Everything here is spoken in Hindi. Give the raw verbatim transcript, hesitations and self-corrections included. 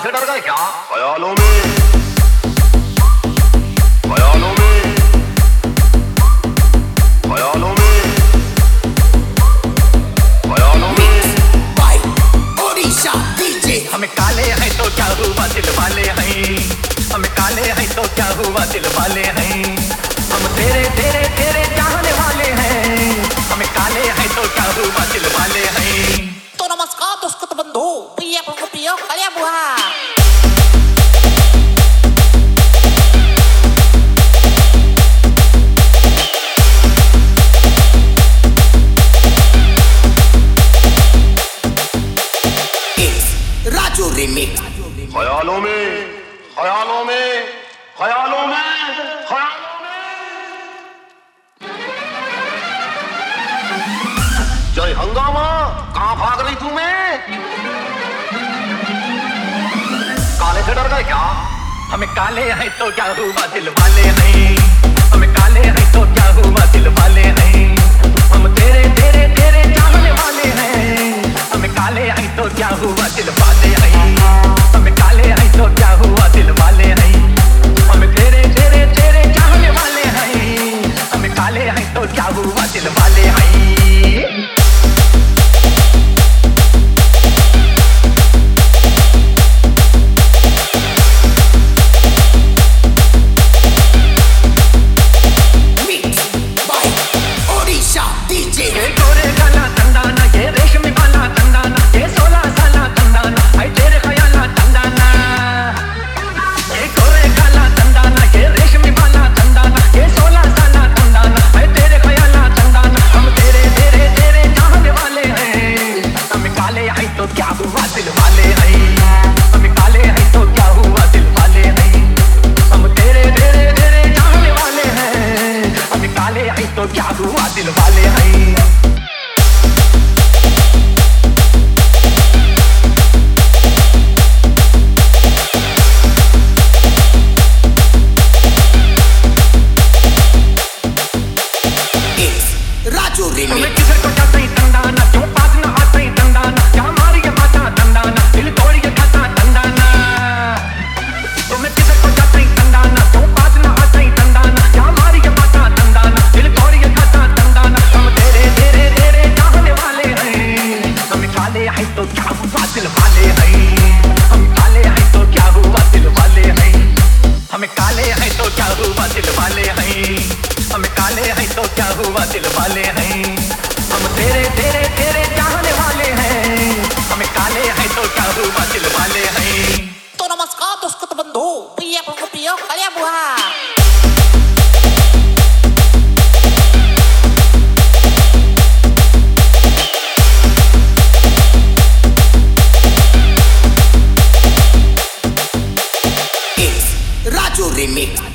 से डर गए क्या? ख्यालों में, ख्यालों में, ख्यालों में, ख्यालों में। By Odisha DJ. हमें काले हैं तो क्या हुआ दिल वाले हैं, हमें काले हैं तो क्या हुआ दिल वाले हैं, हम तेरे तेरे तेरे चाहने वाले हैं, हमें काले हैं तो क्या हुआ दिल वाले हैं। तो नमस्कार दोस्तों बंधु, प्रिय प्रिय कालिया बुआ। राजू रिमिक्स। ख्यालों में, ख्यालों में, ख्यालों में, ख्यालों में। जय हंगामा, कहाँ भाग रही तू? मैं काले से डर गए क्या? हमें काले हैं तो क्या हुआ दिल वाले हैं, हमें काले हैं तो क्या हुआ दिल वाले हैं, हम तेरे तेरे तेरे चाहने वाले हैं, हमें काले हैं तो क्या हुआ दिल वाले हैं, हमें काले हैं तो क्या हुआ दिल वाले हैं, हमें तेरे तेरे तेरे चाहने वाले हैं, हमें काले हैं तो क्या हुआ दिल वाले हैं। हमें काले हैं तो क्या हुआ दिल वाले हैं, हमें काले हैं तो क्या हुआ दिल वाले हैं, हम तेरे तेरे तेरे चाहने वाले हैं, हमें काले हैं तो क्या हुआ दिल वाले हैं। तो नमस्कार दोस्तों बंधु, प्रिय प्रिय कालिया बुआ। Remix.